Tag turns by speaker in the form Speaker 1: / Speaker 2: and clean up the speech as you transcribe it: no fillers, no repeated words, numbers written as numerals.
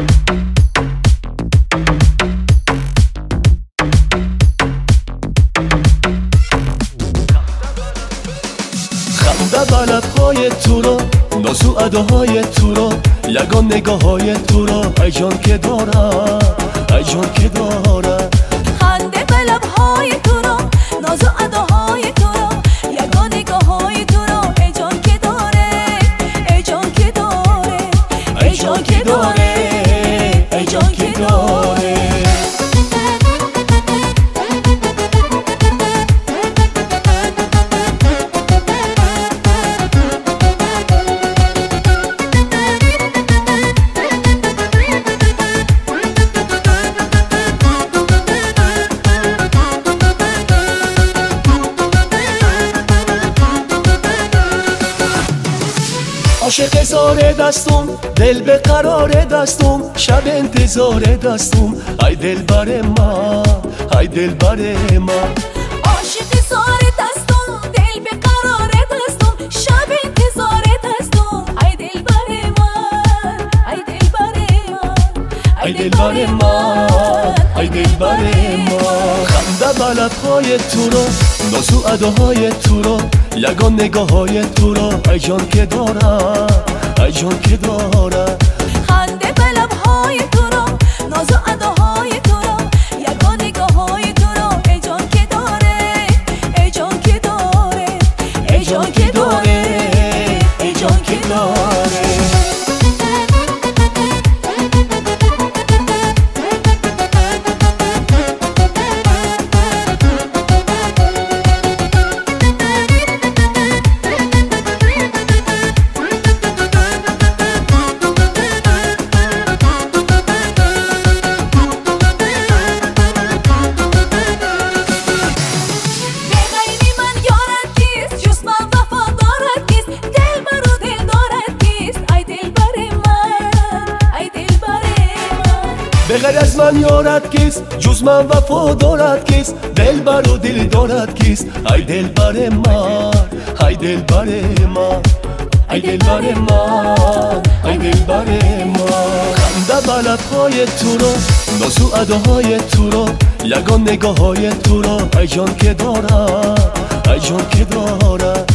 Speaker 1: خنده بلبهای تو رو، ناز و اداهای تو رو، یگان نگاههای تو رو، ای جان که داره، ای جان که داره.
Speaker 2: خنده بلبهای تو رو، ناز و اداهای تو رو، یگان نگاههای تو رو، ای جان که داره، ای جان که داره، ای جان که داره، ای جان که داره.
Speaker 1: عاشق زار دستم، دل به قرار دستم، شب انتظار دستم، ای دل بر من، ای دل بر من.
Speaker 2: عاشق زار دستم، دل به قرار دستم، شب انتظار دستم، ای دل بر من، ای دل بر من،
Speaker 1: ای دل بر من، ای دل بر من. خنده بلبهای تو رو، ناز و اداهای تو رو، یگان نگاههای تو رو، ای جان که داره، ای جان که داره.
Speaker 2: خنده بلبهای تو رو، ناز و اداهای تو رو، یگان نگاههای تو رو، ای جان که داره، ای جان که داره، ای جان که داره، ای جان که داره. بغیر از من یارت کیست، جز من وفا دارد کیست، دل بر و دل دارد کیست، ای دل بر من، ای دل بر من، ای دل بر من، ای دل بر من. خنده بلبهای تو رو، ناز و اداهای تو رو، یگان نگاههای تو رو، ای جان که داره، ای جان که داره.